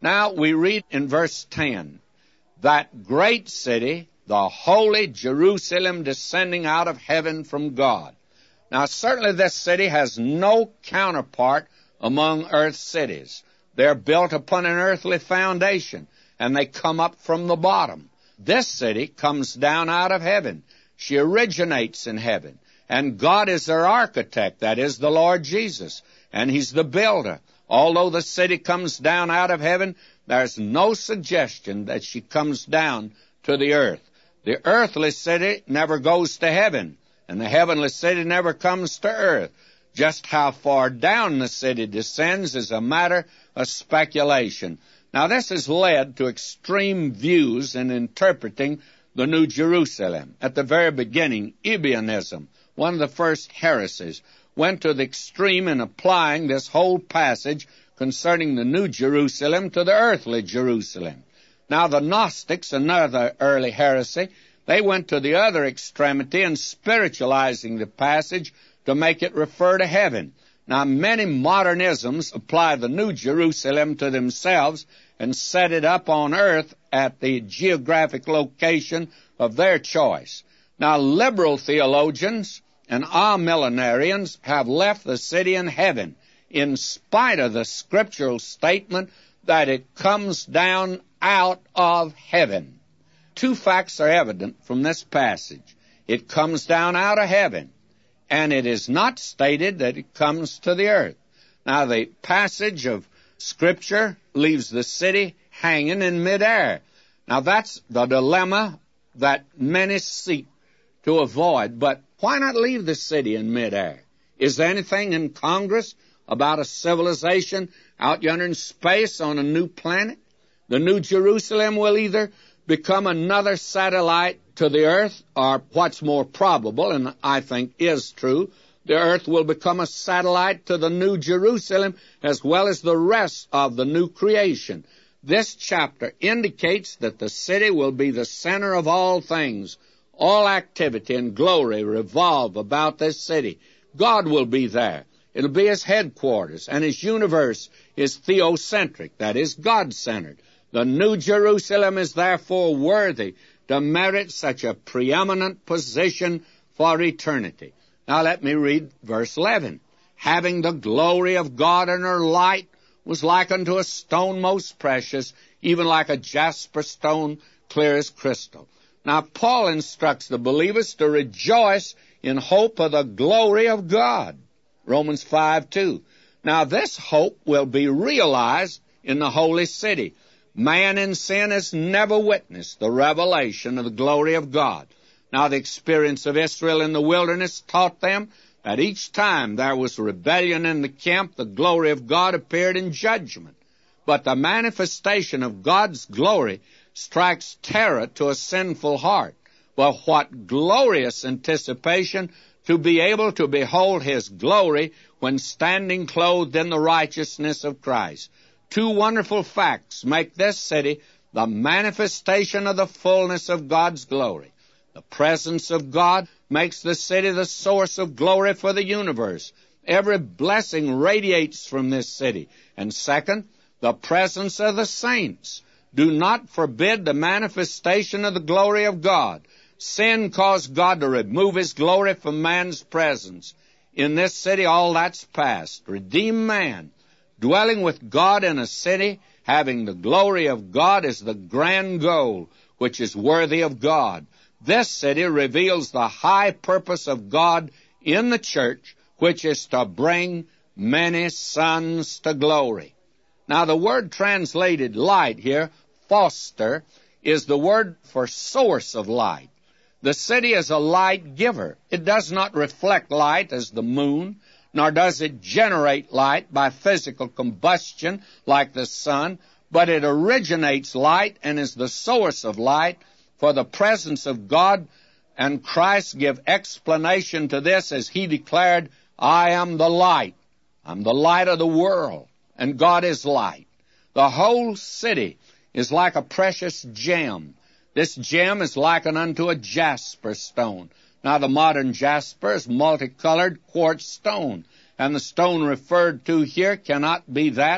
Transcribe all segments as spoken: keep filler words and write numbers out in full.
Now we read in verse ten, that great city, the holy Jerusalem, descending out of heaven from God. Now certainly this city has no counterpart among earth's cities. They're built upon an earthly foundation, and they come up from the bottom. This city comes down out of heaven. She originates in heaven, and God is their architect, that is the Lord Jesus, and He's the builder. Although the city comes down out of heaven, there's no suggestion that she comes down to the earth. The earthly city never goes to heaven, and the heavenly city never comes to earth. Just how far down the city descends is a matter of speculation. Now, this has led to extreme views in interpreting the New Jerusalem. At the very beginning, Ebionism, one of the first heresies, went to the extreme in applying this whole passage concerning the New Jerusalem to the earthly Jerusalem. Now, the Gnostics, another early heresy, they went to the other extremity in spiritualizing the passage to make it refer to heaven. Now, many modernisms apply the New Jerusalem to themselves and set it up on earth at the geographic location of their choice. Now, liberal theologians and amillenarians have left the city in heaven in spite of the scriptural statement that it comes down out of heaven. Two facts are evident from this passage. It comes down out of heaven, and it is not stated that it comes to the earth. Now, the passage of Scripture leaves the city hanging in midair. Now, that's the dilemma that many seek to avoid. But why not leave the city in midair? Is there anything in Congress about a civilization out yonder in space on a new planet? The New Jerusalem will either become another satellite to the earth, or what's more probable, and I think is true, the earth will become a satellite to the New Jerusalem as well as the rest of the new creation. This chapter indicates that the city will be the center of all things. All activity and glory revolve about this city. God will be there. It'll be His headquarters, and His universe is theocentric, that is, God-centered. The New Jerusalem is therefore worthy to merit such a preeminent position for eternity. Now let me read verse eleven. Having the glory of God, and her light was like unto a stone most precious, even like a jasper stone, clear as crystal. Now Paul instructs the believers to rejoice in hope of the glory of God. Romans five two. Now this hope will be realized in the holy city. Man in sin has never witnessed the revelation of the glory of God. Now, the experience of Israel in the wilderness taught them that each time there was rebellion in the camp, the glory of God appeared in judgment. But the manifestation of God's glory strikes terror to a sinful heart. Well, what glorious anticipation to be able to behold His glory when standing clothed in the righteousness of Christ. Two wonderful facts make this city the manifestation of the fullness of God's glory. The presence of God makes the city the source of glory for the universe. Every blessing radiates from this city. And second, the presence of the saints do not forbid the manifestation of the glory of God. Sin caused God to remove His glory from man's presence. In this city, all that's past. Redeemed man, dwelling with God in a city, having the glory of God, is the grand goal, which is worthy of God. This city reveals the high purpose of God in the church, which is to bring many sons to glory. Now, the word translated light here, foster, is the word for source of light. The city is a light giver. It does not reflect light as the moon, nor does it generate light by physical combustion like the sun, but it originates light and is the source of light. For the presence of God and Christ give explanation to this as He declared, I am the light. I'm the light of the world, and God is light. The whole city is like a precious gem. This gem is likened unto a jasper stone. Now, the modern jasper is multicolored quartz stone, and the stone referred to here cannot be that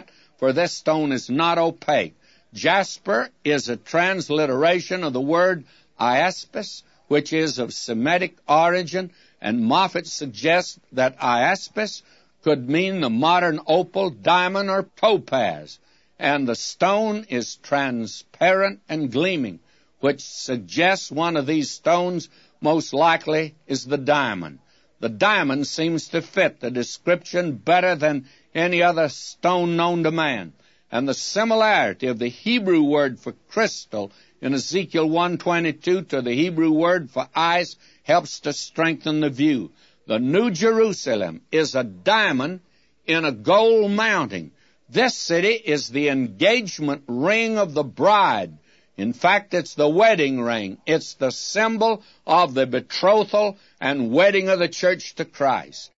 for this stone is not opaque. Jasper is a transliteration of the word iaspis, which is of Semitic origin, and Moffat suggests that iaspis could mean the modern opal, diamond, or topaz, and the stone is transparent and gleaming, which suggests one of these stones most likely is the diamond. The diamond seems to fit the description better than any other stone known to man, and the similarity of the Hebrew word for crystal in Ezekiel one twenty-two to the Hebrew word for eyes helps to strengthen the view. The New Jerusalem is a diamond in a gold mounting. This city is the engagement ring of the bride. In fact, it's the wedding ring. It's the symbol of the betrothal and wedding of the church to Christ.